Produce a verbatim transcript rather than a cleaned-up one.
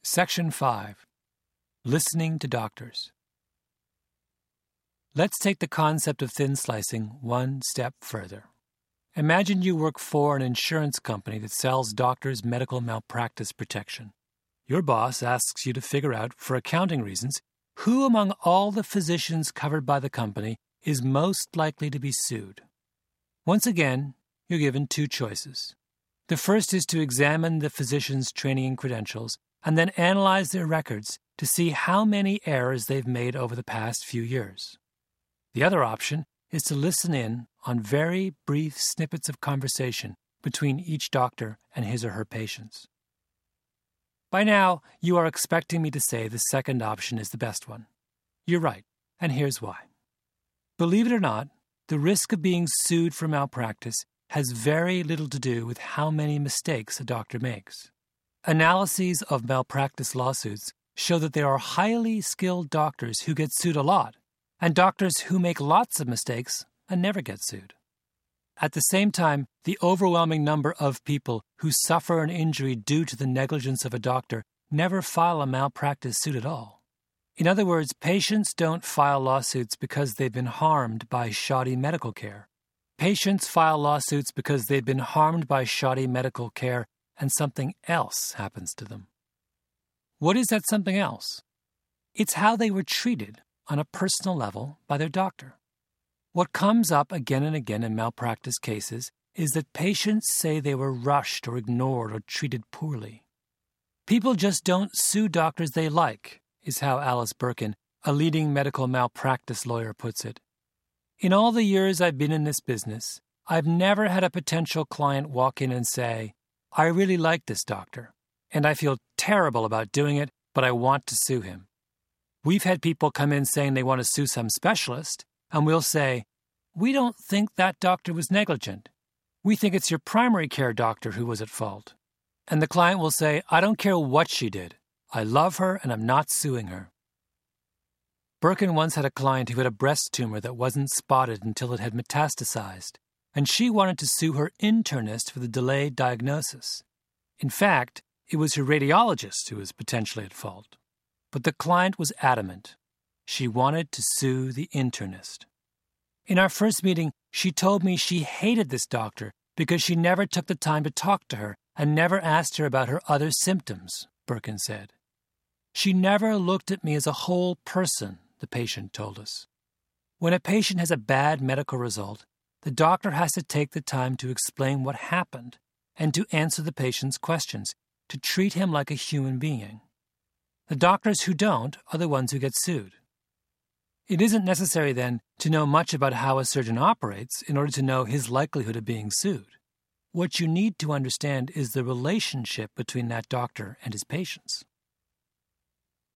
Section five. Listening to doctors. Let's take the concept of thin slicing one step further. Imagine you work for an insurance company that sells doctors medical malpractice protection. Your boss asks you to figure out, for accounting reasons, who among all the physicians covered by the company is most likely to be sued. Once again, you're given two choices. The first is to examine the physician's training and credentials and then analyze their records to see how many errors they've made over the past few years. The other option is to listen in on very brief snippets of conversation between each doctor and his or her patients. By now, you are expecting me to say the second option is the best one. You're right, and here's why. Believe it or not, the risk of being sued for malpractice has very little to do with how many mistakes a doctor makes. Analyses of malpractice lawsuits show that there are highly skilled doctors who get sued a lot, and doctors who make lots of mistakes and never get sued. At the same time, the overwhelming number of people who suffer an injury due to the negligence of a doctor never file a malpractice suit at all. In other words, patients don't file lawsuits because they've been harmed by shoddy medical care. Patients file lawsuits because they've been harmed by shoddy medical care and something else happens to them. What is that something else? It's how they were treated on a personal level by their doctor. What comes up again and again in malpractice cases is that patients say they were rushed or ignored or treated poorly. People just don't sue doctors they like, is how Alice Birkin, a leading medical malpractice lawyer, puts it. In all the years I've been in this business, I've never had a potential client walk in and say, I really like this doctor, and I feel terrible about doing it, but I want to sue him. We've had people come in saying they want to sue some specialist, and we'll say, we don't think that doctor was negligent. We think it's your primary care doctor who was at fault. And the client will say, I don't care what she did. I love her and I'm not suing her. Birkin once had a client who had a breast tumor that wasn't spotted until it had metastasized, and she wanted to sue her internist for the delayed diagnosis. In fact, it was her radiologist who was potentially at fault. But the client was adamant. She wanted to sue the internist. In our first meeting, she told me she hated this doctor because she never took the time to talk to her and never asked her about her other symptoms, Birkin said. She never looked at me as a whole person, the patient told us. When a patient has a bad medical result, the doctor has to take the time to explain what happened and to answer the patient's questions, to treat him like a human being. The doctors who don't are the ones who get sued. It isn't necessary, then, to know much about how a surgeon operates in order to know his likelihood of being sued. What you need to understand is the relationship between that doctor and his patients.